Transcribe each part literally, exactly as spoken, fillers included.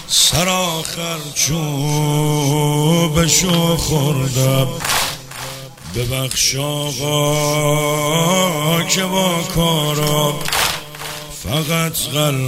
سرآخر چوبشو خوردم، ببخش آقا که با کارم فقط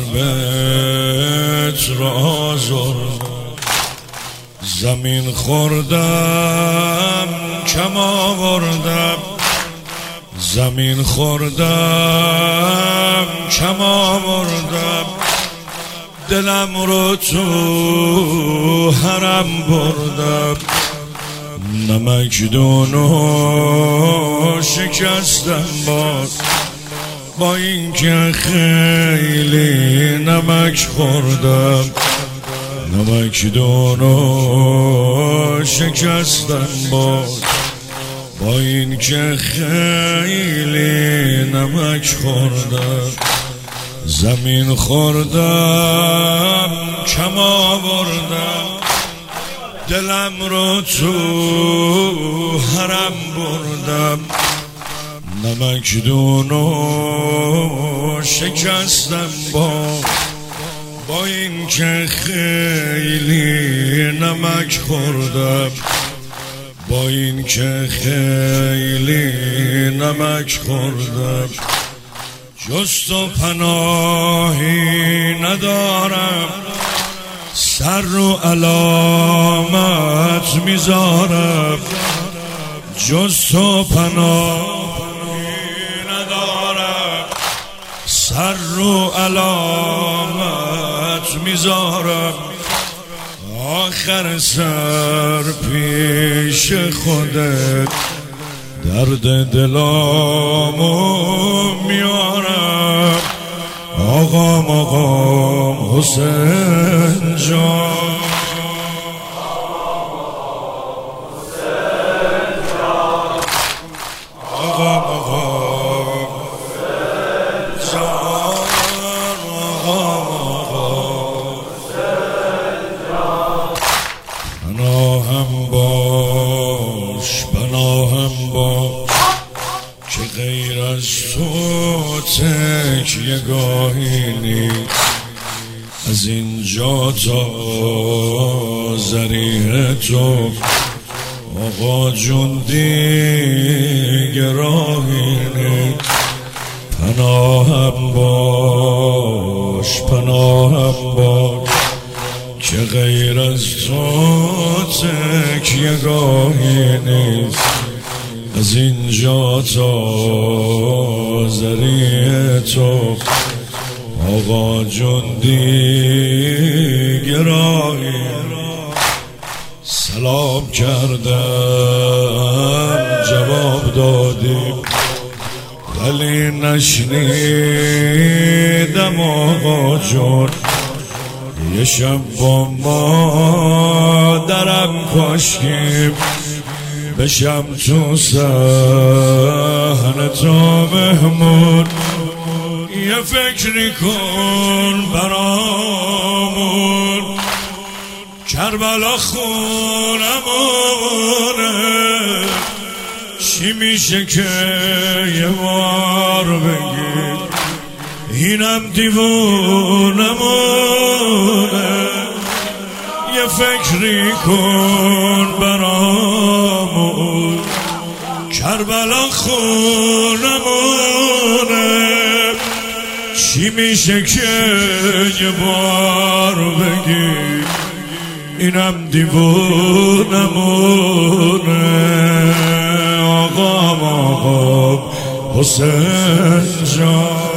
قلبت را آزردم. زمین خوردم کم آوردم، زمین خوردم کم آوردم، دلم رو تو حرم بردم. نمکدونو شکستم باز، با اینکه خیلی نمک خوردم. نمکدونو شکستم باز، با اینکه خیلی نمک خوردم. زمین خوردم کم آوردم، دلم رو تو حرم بردم. نمکدونو شکستم باز، با اینکه خیلی نمک خوردم. با اینکه خیلی نمک خوردم. جز تو پناهی ندارم، سر رو علامت میذارم. جز تو پناهی ندارم، سر رو علامت میذارم. آخر سر پیش خودت درد دلامو میارم. آقام آقام حسین جان، آقام آقام حسین جان، آقام آقام حسین جان. پناهم باش پناهم باش که غیر از تو تکیه گاهی نیست. از اینجا تا ذریح تو آقا جون دیگه راهی نیست. پناهم باش پناهم باش که غیر از تو تکیه گاهی نیست. از اینجا تا ذریع تو آقا جون دیگه راهی. سلام کردم جواب دادی، ولی نشنیدم آقا جون. یه شب با مادرم کاشکیم بشم تو صحن تو مهمون. یه فکری کن برامون، کربلا خونمونه. چی میشه که یه بار بگی اینم دیوونمونه. یه فکری کن برامون، کربلا خونمونه. چی میشه که یه بار بگی اینم دیوونمونه. آقام آقام حسین جان.